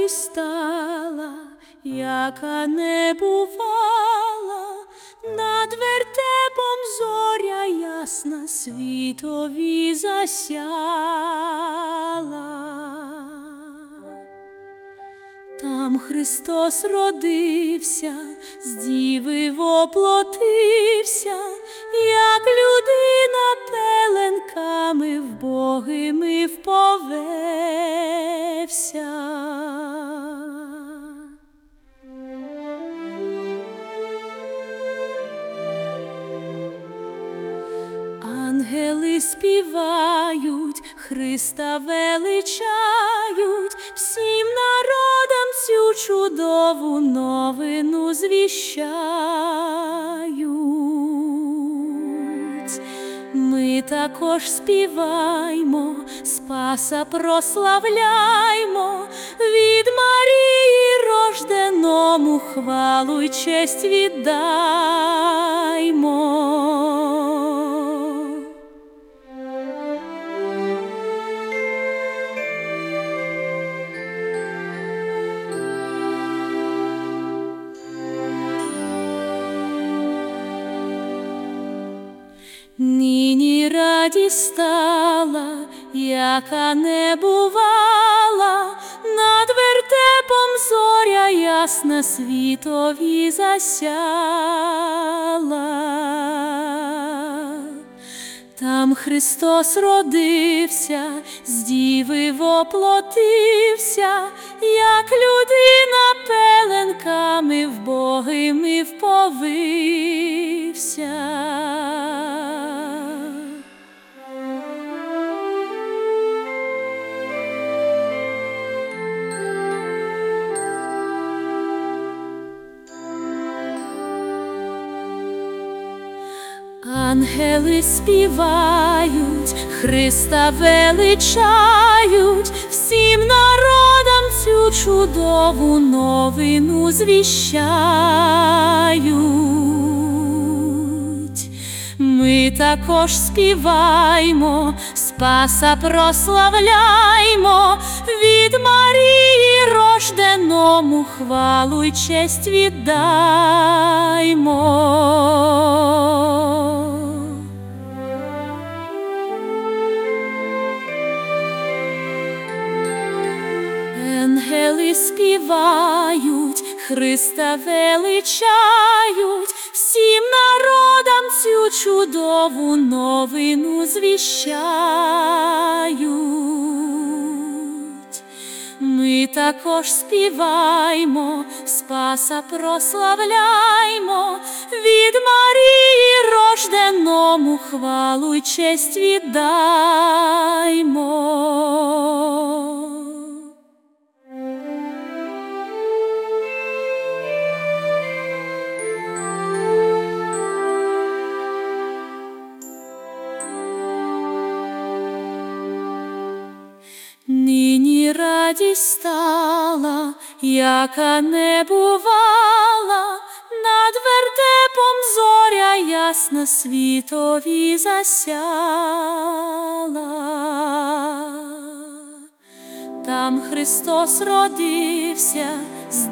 радість стала, яка не бувала, над вертепом зоря ясна світові засяла. Там Христос родився, з діви воплотився, як людина пеленками вбогими вповевся. Ангели співають, Христа величають, всім народам цю чудову новину звіщають. Ми також співаймо, Спаса прославляймо, від Марії рожденому хвалу й честь віддаймо. Нині радість стала, яка не бувала, над вертепом зоря ясна світові засяла. Там Христос родився, з діви воплотився, як людина пеленками вбогими вповився. Ангели співають, Христа величають, всім народам цю чудову новину звіщають. Ми також співаймо, Спаса прославляймо, від Марії рожденому хвалу й честь віддаймо. Ангели співають, Христа величають, всім народам цю чудову новину звіщають. Ми також співаймо, Спаса прославляймо, від Марії рожденому хвалу й честь віддаймо. Нині радість стала, яка не бувала, над вертепом зоря ясна світові засяла. Там Христос родився,